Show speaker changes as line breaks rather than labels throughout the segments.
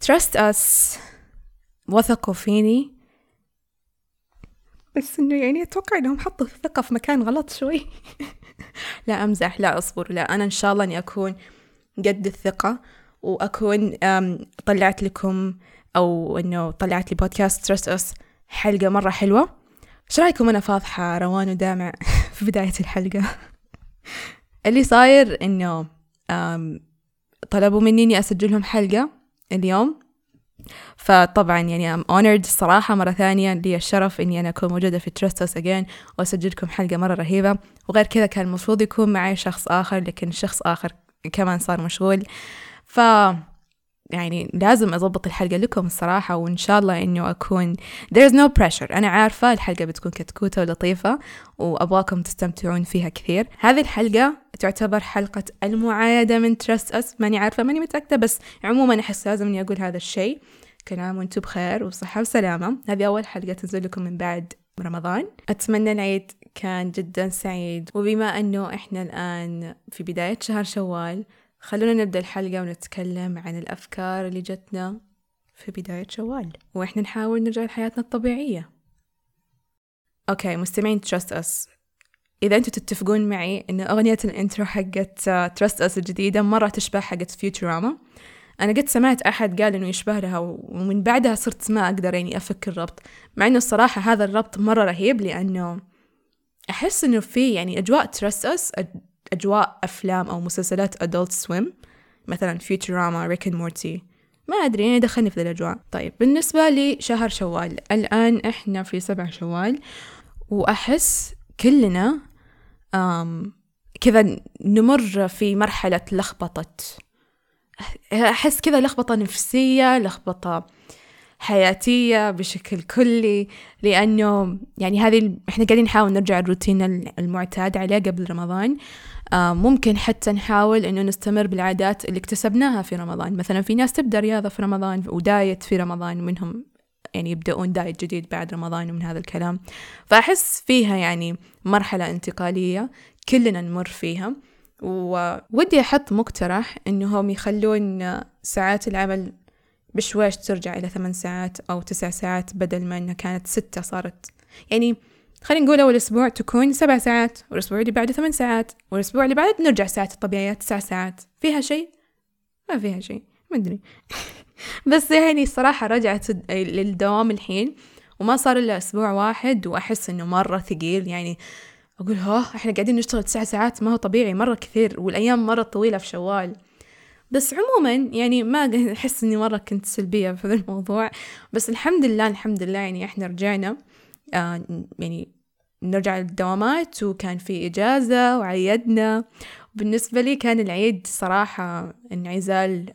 trust us، وثقوا فيني. بس إنه يعني أتوقع إنهم حطوا الثقة في مكان غلط شوي. لا أمزح، لا أصبر، لا أنا إن شاء الله إني أكون قد الثقة، وأكون طلعت لكم أو إنه طلعت لي بودكاست trust us حلقة مرة حلوة. إيش رأيكم أنا فاضحة روان ودامع في بداية الحلقة؟ اللي صاير إنه طلبوا مني إني أسجلهم حلقة اليوم، فطبعا يعني I'm honored الصراحة مرة ثانية، لي الشرف إني أنا أكون موجودة في Trust Us Again وأسجلكم حلقة مرة رهيبة. وغير كذا كان المفروض يكون معي شخص آخر، لكن الشخص آخر كمان صار مشغول، يعني لازم أضبط الحلقة لكم الصراحة. وإن شاء الله إنه أكون there's no pressure. أنا عارفة الحلقة بتكون كتكوتة ولطيفة وأبغاكم تستمتعون فيها كثير. هذه الحلقة تعتبر حلقة المعايدة من Trust Us، ماني عارفة، ماني متأكدة، بس عموما أحس لازم إني أقول هذا الشيء. كل عام وانتم بخير وصحة وسلامة. هذه أول حلقة تنزل لكم من بعد رمضان. أتمنى العيد كان جدا سعيد، وبما أنه إحنا الآن في بداية شهر شوال، خلونا نبدأ الحلقة ونتكلم عن الأفكار اللي جتنا في بداية شوال، وإحنا نحاول نرجع لحياتنا الطبيعية. أوكي مستمعين Trust Us، إذا أنتوا تتفقون معي إن أغنية الانترو حقت Trust Us الجديدة مرة تشبه حقت Futurama. أنا قد سمعت أحد قال إنه يشبه لها، ومن بعدها صرت ما أقدر يعني أفك الربط، مع إنه الصراحة هذا الربط مرة رهيب، لأنه أحس إنه في يعني أجواء Trust Us أجواء أفلام أو مسلسلات Adult Swim، مثلا Futurama، Rick and Morty، ما أدري يعني دخلني في الأجواء. طيب بالنسبة لشهر شوال، الآن إحنا في 7 شوال، وأحس كلنا كذا نمر في مرحلة لخبطة، أحس كذا لخبطة نفسية، لخبطة حياتية بشكل كلي، لأنه يعني إحنا قاعدين نحاول نرجع الروتين المعتاد عليه قبل رمضان. ممكن حتى نحاول إنه نستمر بالعادات اللي اكتسبناها في رمضان. مثلا في ناس تبدأ رياضة في رمضان ودايت في رمضان، منهم يعني يبدأون دايت جديد بعد رمضان ومن هذا الكلام. فأحس فيها يعني مرحلة انتقالية كلنا نمر فيها. وودي أحط مقترح إنهم يخلون ساعات العمل بشويش ترجع إلى 8 ساعات أو 9 ساعات، بدل ما إنها كانت 6 صارت، يعني خلينا نقول أول أسبوع تكون 7 ساعات، والأسبوع اللي بعده 8 ساعات، والأسبوع اللي بعده نرجع ساعات الطبيعية 9 ساعات. فيها شيء؟ ما فيها شيء، ما أدري. بس يعني الصراحة رجعت للدوام الحين، وما صار إلا أسبوع واحد، وأحس إنه مرة ثقيل. يعني أقول إحنا قاعدين نشتغل 9 ساعات، ما هو طبيعي، مرة كثير، والأيام مرة طويلة في شوال. بس عموما يعني ما أحس إني مرة كنت سلبية في هذا الموضوع، بس الحمد لله يعني إحنا رجعنا، يعني نرجع للدوامات، وكان في إجازة وعيدنا. بالنسبة لي كان العيد صراحة انعزال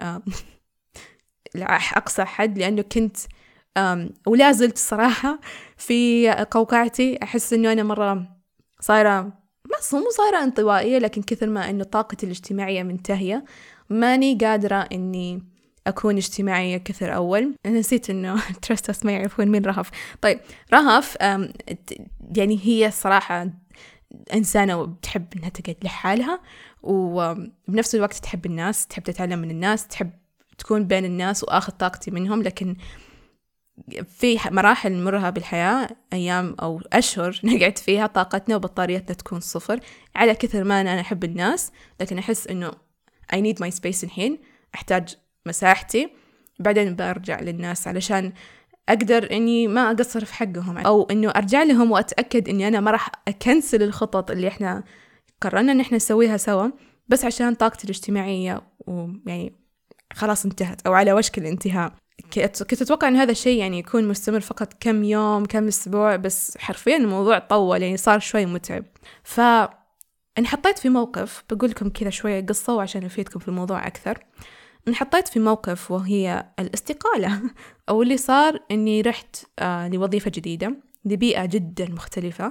لأقصى حد، لأنه كنت ولا زلت صراحة في قوقعتي. أحس إنه أنا مرة صايرة مو صايرة انطوائية، لكن كثر ما إنه طاقتي الاجتماعية منتهية، ماني قادرة إني أكون اجتماعية كثر أول. أنا نسيت إنه Trust Us ما يعرفون مين رهف. طيب رهف يعني هي صراحة إنسانة بتحب إنها تقعد لحالها، وبنفس الوقت تحب الناس، تحب تتعلم من الناس، تحب تكون بين الناس وآخذ طاقتي منهم. لكن في مراحل نمرها بالحياة، أيام أو أشهر نقعد فيها طاقتنا وبطاريتنا تكون 0، على كثر ما أنا أحب الناس، لكن أحس إنه I need my space الحين، أحتاج مساحتي، بعدين برجع للناس علشان أقدر إني ما أقصر في حقهم، أو إنه أرجع لهم وأتأكد إني أنا ما راح أكنسل الخطط اللي إحنا قررنا إن إحنا نسويها سوا، بس عشان طاقتي الاجتماعية ويعني خلاص انتهت أو على وشك الانتهاء. كنت أتوقع إن هذا الشيء يعني يكون مستمر فقط كم يوم كم أسبوع، بس حرفيا الموضوع طول، يعني صار شوي متعب. انحطيت في موقف بقول لكم كذا شوية قصة وعشان أفيدكم في الموضوع أكثر. انحطيت في موقف وهي الاستقالة أو اللي صار إني رحت لوظيفة جديدة لبيئة جدا مختلفة،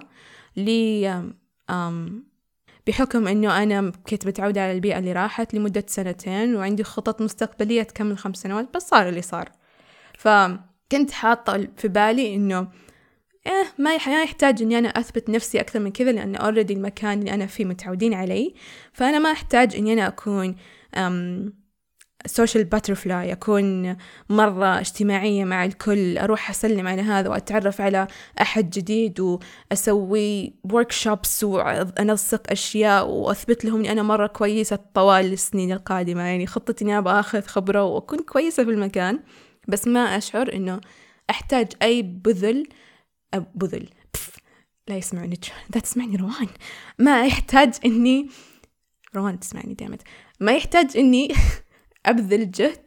بحكم إنه أنا كنت متعودة على البيئة اللي راحت لمدة 2 وعندي خطط مستقبلية تكمل 5 سنوات، بس صار اللي صار. فكنت حاطة في بالي إنه ما يحتاج إني أنا أثبت نفسي أكثر من كذا، لأن already المكان اللي أنا فيه متعودين عليه، فأنا ما أحتاج إني أنا أكون social butterfly، أكون مرة اجتماعية مع الكل، أروح أسلم على هذا وأتعرف على أحد جديد وأسوي workshops وأنسق أشياء وأثبت لهم أني أنا مرة كويسة طوال السنين القادمة. يعني خطتي أني أبغى أخذ خبرة وأكون كويسة في المكان، بس ما أشعر أنه أحتاج أي بذل لا يسمعني، لا تسمعني روان، ما يحتاج أني روان تسمعني دائمت، ما يحتاج أني أبذل جهد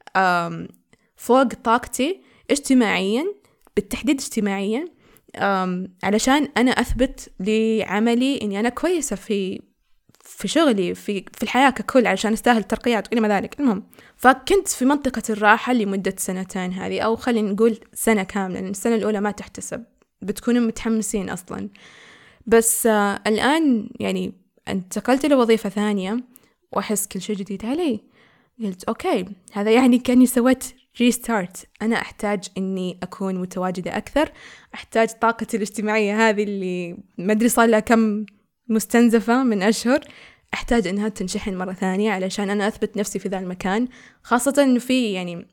فوق طاقتي اجتماعيا، بالتحديد اجتماعيا، علشان أنا أثبت لعملي أني أنا كويسة في شغلي في الحياة ككل، علشان أستاهل ترقيات وإلى ما ذلك. المهم، فكنت في منطقة الراحة لمدة 2 هذه، أو خلينا نقول 1 كاملة، لأن السنة الأولى ما تحتسب، بتكونوا متحمسين أصلا. بس الآن يعني انتقلت لوظيفة ثانية وأحس كل شيء جديد علي. قلت أوكي، هذا يعني كأني سويت ريستارت. أنا أحتاج أني أكون متواجدة أكثر، أحتاج طاقتي الاجتماعية هذه اللي ما أدري صار لها كم مستنزفة من أشهر، أحتاج أنها تنشحن مرة ثانية علشان أنا أثبت نفسي في ذا المكان. خاصة أنه في يعني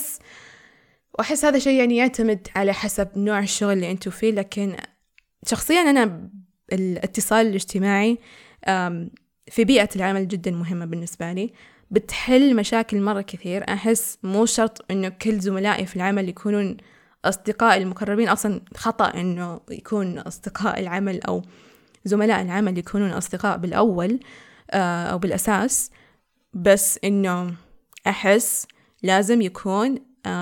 أحس هذا شيء يعني يعتمد على حسب نوع الشغل اللي أنتوا فيه، لكن شخصيا أنا الاتصال الاجتماعي في بيئة العمل جدا مهمة بالنسبة لي، بتحل مشاكل مرة كثير. أحس مو شرط إنه كل زملائي في العمل يكونون أصدقاء المقربين، أصلا خطأ إنه يكون أصدقاء العمل أو زملاء العمل يكونون أصدقاء بالأول أو بالأساس، بس إنه أحس لازم يكون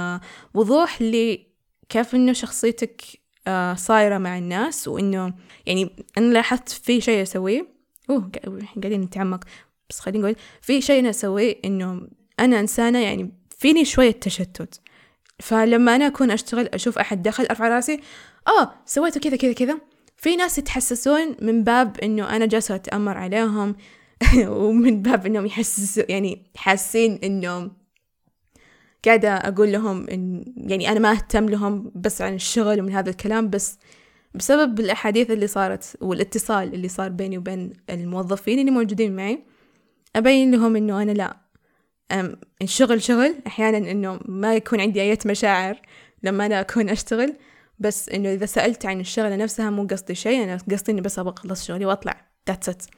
وضوح لكيف إنه شخصيتك صايرة مع الناس. وإنه يعني أنا لاحظت في شيء أسويه، قاعدين نتعمق، بس خلينا نقول في شيء أنا أسويه، إنه أنا إنسانة يعني فيني شوية تشتت، فلما أنا أكون أشتغل أشوف أحد دخل أرفع راسي سويته كذا كذا كذا، في ناس يتحسسون من باب إنه أنا جالسة أتأمر عليهم ومن باب إنهم يحسسوا يعني حاسين إنه قاعدة أقول لهم إن يعني أنا ما أهتم لهم بس عن الشغل ومن هذا الكلام. بس بسبب الأحاديث اللي صارت والاتصال اللي صار بيني وبين الموظفين اللي موجودين معي، أبين لهم إنه أنا لا، الشغل شغل، أحيانا إنه ما يكون عندي أي مشاعر لما أنا أكون أشتغل، بس إنه إذا سألت عن الشغلة نفسها مو قصدي شيء، أنا قصدي إني بس أبغى أخلص شغلي وأطلع that's it.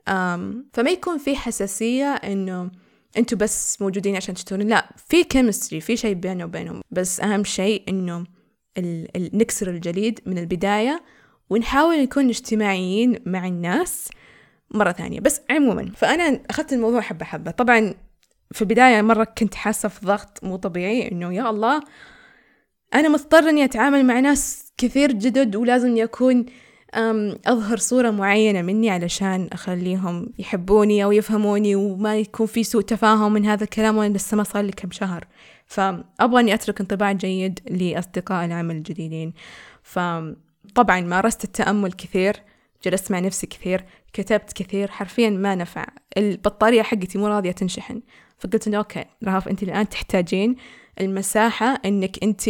فما يكون في حساسية إنه أنتوا بس موجودين عشان تشتغلون، لا، في كيمستري، في شيء بيننا وبينهم، بس أهم شيء إنه نكسر الجليد من البداية ونحاول نكون اجتماعيين مع الناس مرة ثانية. بس عموما فأنا أخذت الموضوع حبة حبة. طبعا في البداية مرة كنت حاسة في ضغط مو طبيعي، إنه يا الله أنا مضطر إني أتعامل مع ناس كثير جدد، ولازم يكون أظهر صورة معينة مني علشان أخليهم يحبوني أو يفهموني، وما يكون في سوء تفاهم من هذا الكلام، وأنا لسه ما صار لي كم شهر، فأبغى أني أترك انطباع جيد لأصدقاء العمل الجديدين. فطبعا مارست التأمل كثير، جلست مع نفسي كثير، كتبت كثير، حرفيا ما نفع، البطارية حقتي مو راضية تنشحن. فقلت إنه أوكي رهف، أنت الآن تحتاجين المساحة، إنك أنت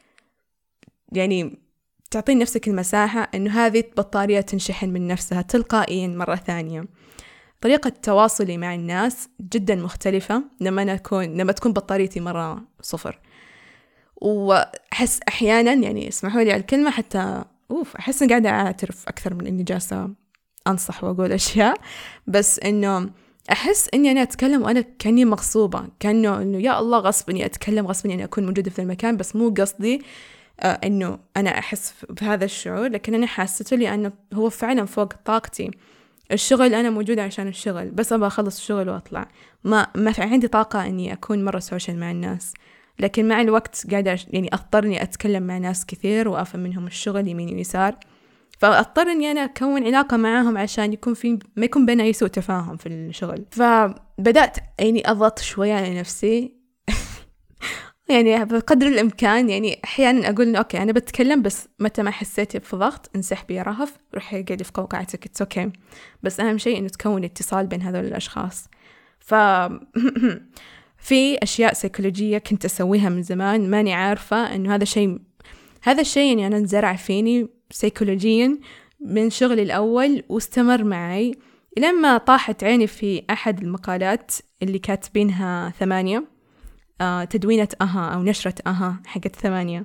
يعني تعطين نفسك المساحة إنه هذه البطارية تنشحن من نفسها تلقائيا مرة ثانية. طريقة تواصلي مع الناس جدا مختلفة لما تكون بطاريتي مرة 0. وأحس أحيانا يعني اسمحوا لي على الكلمة حتى أحس إني قاعدة أعترف أكثر من إني جالسة أنصح وأقول أشياء، بس إنه أحس إني أنا أتكلم وأنا كأني مغصوبة، إنه يا الله غصب إني أتكلم، غصب إني أكون موجودة في المكان، بس مو قصدي إنه أنا أحس بهذا الشعور، لكن أنا حاسته لأنه هو فعلا فوق طاقتي. الشغل أنا موجودة عشان الشغل، بس أبغى أخلص الشغل وأطلع، ما في عندي طاقة إني أكون مرة سوشيال مع الناس. لكن مع الوقت قاعدة يعني أضطرني أتكلم مع ناس كثير وأفهم منهم الشغل يمين ويسار، فأضطر إني أنا أكون علاقة معاهم عشان ما يكون بيننا أي سوء تفاهم في الشغل. فبدأت يعني أضغط شوية على نفسي يعني بقدر الإمكان، يعني أحيانا أقول إنه أوكي أنا بتكلم، بس متى ما حسيتي في ضغط انسحبي يا رهف، روحي قاعدي في قوقعتك، it's okay. بس أهم شيء إنه تكون اتصال بين هذول الأشخاص. في أشياء سيكولوجية كنت أسويها من زمان، ماني عارفة إنه هذا الشيء يعني أنا انزرع فيني سيكولوجيا من شغلي الأول واستمر معي لما طاحت عيني في أحد المقالات اللي كاتبينها 8 تدوينة أو نشرة حقت 8.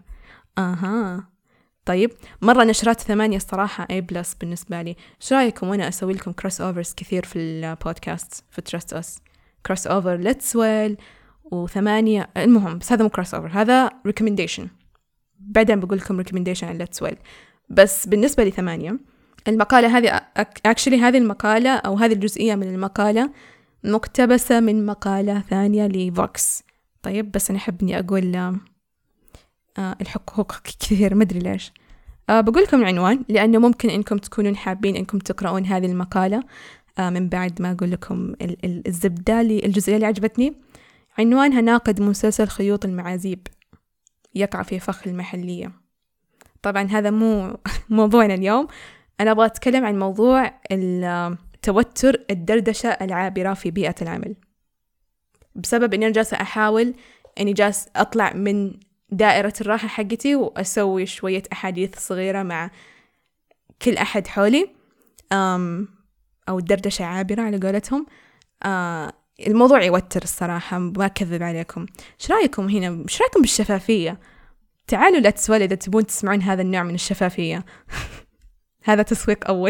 طيب مرة نشرات 8 الصراحة A+ بالنسبة لي. شو رأيكم وأنا أسوي لكم كروس أوفرز كثير في البودكاست في Trust Us؟ كروس أوفر Let's Well و8. المهم بس هذا مو كروس أوفر، هذا recommendation. بعدين بقول لكم recommendation عن Let's Well. بس بالنسبة لي 8 المقالة هذه actually هذه المقالة أو هذه الجزئية من المقالة مقتبسة من مقالة ثانية لفوكس. طيب بس أنا أحب إني أقول الحقوق كثير، مدري ليش. بقول لكم العنوان لأنه ممكن إنكم تكونون حابين إنكم تقرؤون هذه المقالة من بعد ما أقول لكم الزبدة الجزئية اللي عجبتني. عنوانها ناقد مسلسل خيوط المعازيب يقع في فخ المحلية. طبعا هذا مو موضوعنا اليوم. أنا أبغى أتكلم عن موضوع التوتر الدردشة العابرة في بيئة العمل، بسبب أني أنا جالسة أحاول أني جالس أطلع من دائرة الراحة حقتي وأسوي شوية أحاديث صغيرة مع كل أحد حولي، أو الدردشة عابرة على قولتهم. الموضوع يوتر الصراحة، ما أكذب عليكم. إيش رأيكم هنا؟ إيش رأيكم بالشفافية؟ تعالوا لا تسولي إذا تبون تسمعون هذا النوع من الشفافية. هذا تسويق أول.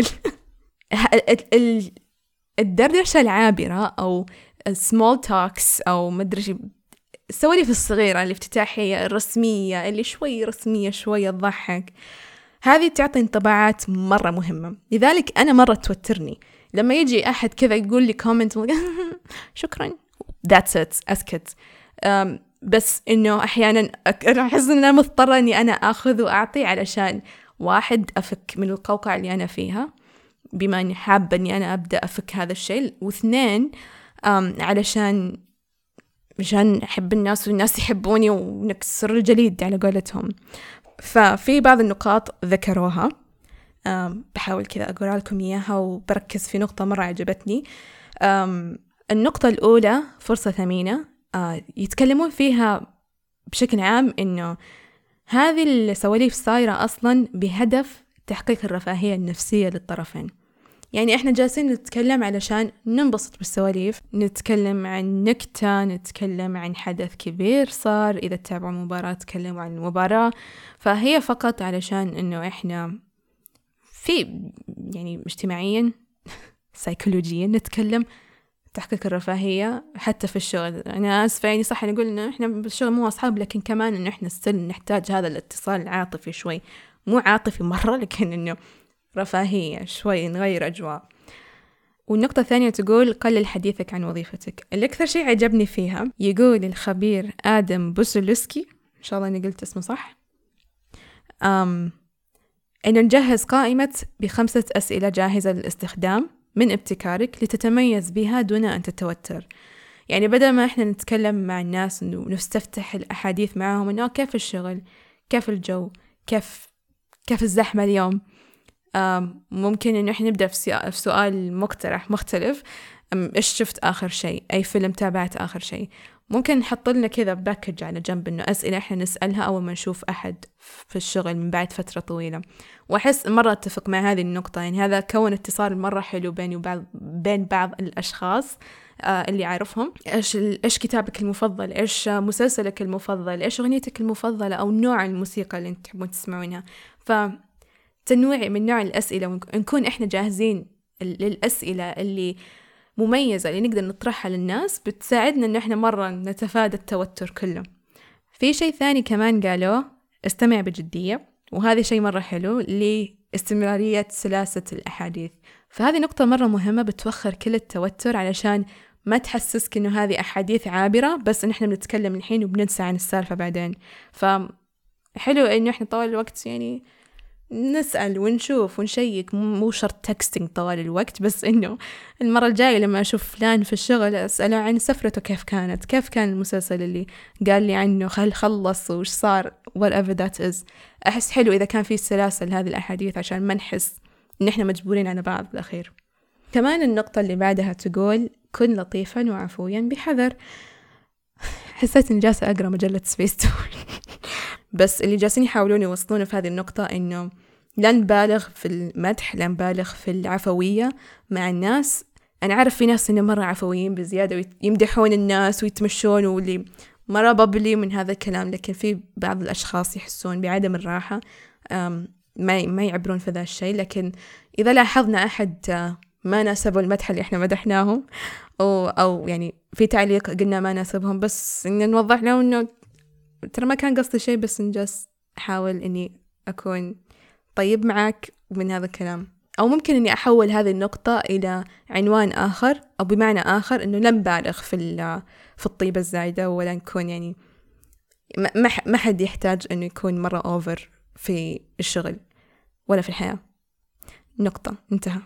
الدردشة العابرة أو small talks أو مدري السواليف الصغيرة الافتتاحية الرسمية اللي شوي رسمية شوية تضحك، هذه تعطي انطباعات مرة مهمة. لذلك أنا مرة توترني لما يجي أحد كذا يقول لي كومنت شكرا that's it أسكت. بس إنه أحيانا أحس إن أنا مضطرة إني أنا أخذ وأعطي علشان واحد أفك من القوقعة اللي أنا فيها، بما أني حابة أني أنا أبدأ أفك هذا الشيء، واثنين علشان مشان أحب الناس والناس يحبوني ونكسر الجليد على قولتهم. ففي بعض النقاط ذكروها، بحاول كذا أقول لكم إياها وبركز في نقطة مرة عجبتني. النقطة الأولى فرصة ثمينة، يتكلمون فيها بشكل عام إنه هذه السواليف صايرة أصلاً بهدف تحقيق الرفاهية النفسية للطرفين. يعني إحنا جالسين نتكلم علشان ننبسط بالسواليف، نتكلم عن نكتة، نتكلم عن حدث كبير صار، إذا تتابعوا مباراة تكلموا عن المباراة، فهي فقط علشان إنه إحنا في يعني اجتماعياً سيكولوجياً نتكلم تحقيق الرفاهية حتى في الشغل. أنا آسفة يعني صح نقول إنه إحنا بالشغل مو أصحاب، لكن كمان إنه إحنا نحتاج هذا الاتصال العاطفي شوي، مو عاطفي مرة لكن إنه رفاهية شوي، نغير أجواء. والنقطة الثانية تقول قلل حديثك عن وظيفتك. اللي أكثر شيء عجبني فيها يقول الخبير آدم بوسولوسكي، إن شاء الله أني قلت اسمه صح، إنه نجهز قائمة ب5 أسئلة جاهزة للاستخدام من ابتكارك لتتميز بها دون أن تتوتر. يعني بدل ما إحنا نتكلم مع الناس ونستفتح الأحاديث معهم إنه كيف الشغل، كيف الجو، كيف الزحمة اليوم، ممكن إنه إحنا نبدأ في سؤال مقترح مختلف. إيش شفت آخر شيء؟ أي فيلم تابعت آخر شيء؟ ممكن نحط لنا كذا باكج على جنب إنه أسئلة إحنا نسألها أول ما نشوف أحد في الشغل من بعد فترة طويلة. وأحس مرة أتفق مع هذه النقطة، يعني هذا كون اتصال مرة حلو بيني وبين بعض الأشخاص اللي أعرفهم. إيش كتابك المفضل؟ إيش مسلسلك المفضل؟ إيش أغنيتك المفضلة؟ أو نوع الموسيقى اللي أنت تحبون تسمعونها. فتنويع من نوع الأسئلة، ونكون إحنا جاهزين للأسئلة اللي مميزة اللي نقدر نطرحها للناس، بتساعدنا إن إحنا مرة نتفادى التوتر كله. في شيء ثاني كمان قالوه، استمع بجدية، وهذا شيء مرة حلو لاستمرارية سلاسة الأحاديث. فهذه نقطة مرة مهمة بتوخر كل التوتر، علشان ما تحسسك إنه هذه أحاديث عابرة بس إن إحنا بنتكلم الحين وبننسى عن السالفة بعدين. فحلو إنه إحنا طوال الوقت يعني نسأل ونشوف ونشيك، مو شرط تكستينج طوال الوقت، بس إنه المرة الجاية لما أشوف فلان في الشغل أسأله عن سفرته كيف كانت، كيف كان المسلسل اللي قال لي عنه، خلص وش صار whatever that is. أحس حلو إذا كان في سلاسل هذه الأحاديث عشان ما نحس إن إحنا مجبورين على بعض بالأخير. كمان النقطة اللي بعدها تقول كن لطيفا وعفويا بحذر. حسيت إني جالسة أقرأ مجلة سبيستون. بس اللي جالسين يحاولون يوصلونه في هذه النقطة إنه لا نبالغ في المدح، لا نبالغ في العفوية مع الناس، أنا أعرف في ناس إنه مرة عفويين بزيادة ويمدحون الناس ويتمشون واللي مرة ببلي من هذا الكلام، لكن في بعض الأشخاص يحسون بعدم الراحة، ما يعبرون في ذا الشيء. لكن إذا لاحظنا أحد ما ناسبه المدح اللي إحنا مدحناهم أو يعني في تعليق قلنا ما ناسبهم، بس إن نوضح لهم إنه ترى ما كان قصدي شيء، بس نجلس أحاول إني أكون طيب معك من هذا الكلام. أو ممكن إني أحول هذه النقطة إلى عنوان آخر، أو بمعنى آخر إنه لا نبالغ في الطيبة الزايدة، ولا نكون يعني ما حد يحتاج إنه يكون مرة أوفر في الشغل ولا في الحياة. نقطة، انتهى.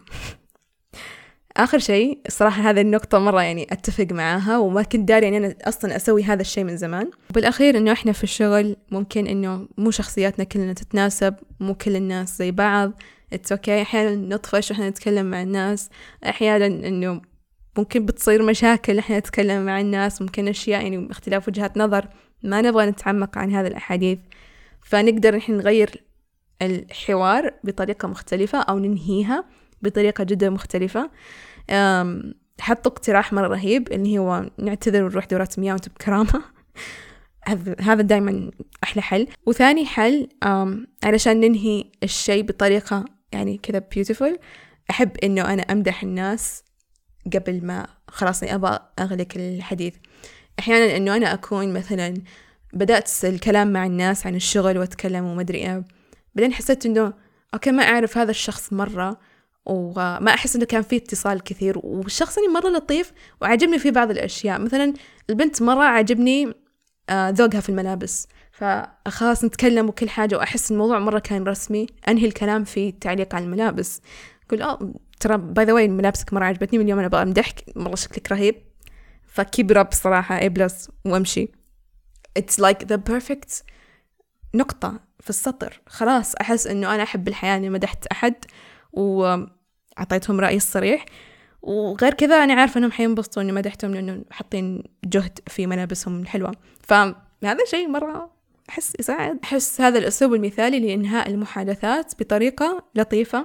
آخر شيء صراحة هذه النقطة مرة يعني أتفق معاها، وما كنت داري يعني أنا أصلا أسوي هذا الشيء من زمان. وبالأخير إنه إحنا في الشغل ممكن إنه مو شخصياتنا كلنا تتناسب، مو كل الناس زي بعض. أوكي، أحيانا نطفش وإحنا نتكلم مع الناس، أحيانا إنه ممكن بتصير مشاكل إحنا نتكلم مع الناس، ممكن أشياء يعني اختلاف وجهات نظر ما نبغى نتعمق عن هذه الأحاديث، فنقدر إحنا نغير الحوار بطريقة مختلفة أو ننهيها بطريقة جدا مختلفة. حطوا اقتراح مرة رهيب اللي هو نعتذر ونروح دورات مياه وانتم بكرامة. هذا دايما أحلى حل. وثاني حل علشان ننهي الشيء بطريقة يعني كذا beautiful، أحب إنه أنا أمدح الناس قبل ما خلاص أبغى أغلق الحديث. أحيانا إنه أنا أكون مثلا بدأت الكلام مع الناس عن الشغل وأتكلم وما أدري إيه، بعدين حسيت إنه أوكي ما أعرف هذا الشخص مرة، وما أحس إنه كان فيه اتصال كثير، والشخص اللي مرة لطيف وعجبني فيه بعض الأشياء. مثلا البنت مرة عجبني ذوقها في الملابس، فخلاص نتكلم وكل حاجة، وأحس الموضوع مرة كان رسمي، أنهي الكلام في تعليق على الملابس. قل ترى باي ذا واي ملابسك مرة عجبتني، من اليوم أنا بقى أمدحك، مرة شكلك رهيب، فكيب راب صراحة A+ وأمشي. It's like the perfect نقطة في السطر. خلاص أحس إنه أنا أحب الحياة إني مدحت أحد وعطيتهم رأيي الصريح، وغير كذا أنا عارفة أنهم حينبسطوا إني مدحتهم لأنه حاطين جهد في ملابسهم الحلوة. فهذا شيء مرة أحس يساعد. أحس هذا الأسلوب المثالي لإنهاء المحادثات بطريقة لطيفة،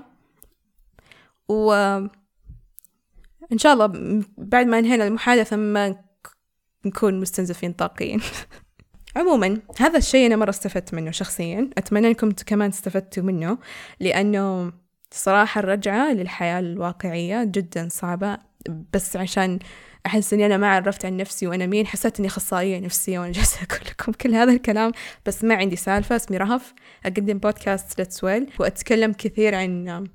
وإن شاء الله بعد ما انهينا المحادثة ما نكون مستنزفين طاقيا. عموما هذا الشيء أنا مرة استفدت منه شخصيا، أتمنى أنكم كمان استفدتوا منه، لأنه صراحة الرجعة للحياة الواقعية جدا صعبة. بس عشان أحس أني أنا ما عرفت عن نفسي وأنا مين، حسيت أني أخصائية نفسية وأنا جالسة أقول لكم كل هذا الكلام، بس ما عندي سالفة. اسمي رهف، أقدم بودكاست Let's Well، وأتكلم كثير عن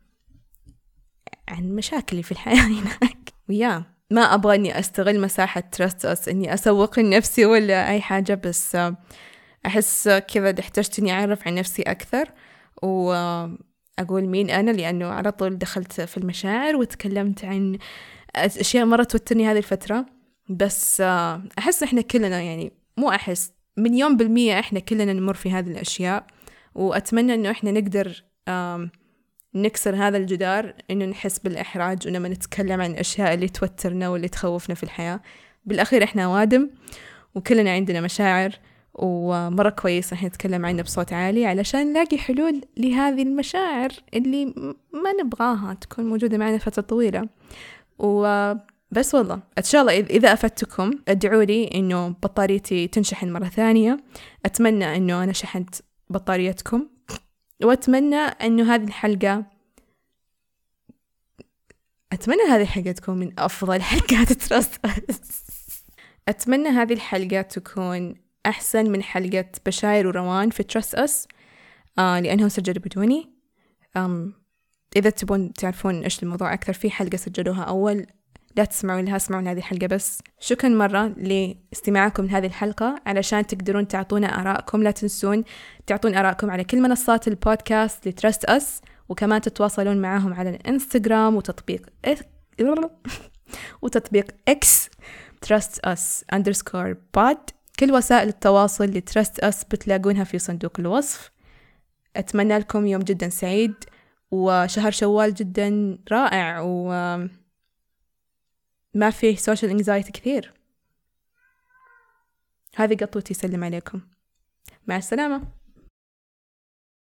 مشاكلي في الحياة هناك. ما أبغى أني أستغل مساحة Trust Us أني أسوق لنفسي ولا أي حاجة، بس أحس كذا احتجت أني أعرف عن نفسي أكثر وأقول مين أنا، لأنه على طول دخلت في المشاعر وتكلمت عن أشياء مرة توترني هذه الفترة. بس أحس إحنا كلنا يعني مو أحس 1,000,000% إحنا كلنا نمر في هذه الأشياء، وأتمنى إنه إحنا نقدر نكسر هذا الجدار، إنه نحس بالإحراج ولما نتكلم عن الأشياء اللي توترنا واللي تخوفنا في الحياة. بالأخير إحنا وادم وكلنا عندنا مشاعر، ومرة كويس إحنا نتكلم عنها بصوت عالي علشان نلاقي حلول لهذه المشاعر اللي ما نبغاها تكون موجودة معنا فترة طويلة. وبس والله إن شاء الله إذا أفدتكم ادعوا لي إنه بطاريتي تنشحن مرة ثانية. أتمنى إنه أنا شحنت بطاريتكم، وأتمنى إنه هذه الحلقة تكون من أفضل حلقات تراست أس. أتمنى هذه الحلقة تكون أحسن من حلقة بشاير وروان في تراست أس، لأنهم سجلوا بدوني. إذا تبون تعرفون إيش الموضوع أكثر، في حلقة سجلوها أول، لا تسمعوا لها، اسمعوا هذه الحلقة بس. شكرا مرة لاستماعكم لهذه الحلقة. علشان تقدرون تعطونا آراءكم لا تنسون تعطون آراءكم على كل منصات البودكاست لتراست أس، وكمان تتواصلون معهم على الانستغرام وتطبيق X TrustUs_pod. كل وسائل التواصل لتراست أس بتلاقونها في صندوق الوصف. أتمنى لكم يوم جدا سعيد وشهر شوال جدا رائع، وما فيه social anxiety كثير. هذه قطوتي، سلم عليكم، مع السلامة.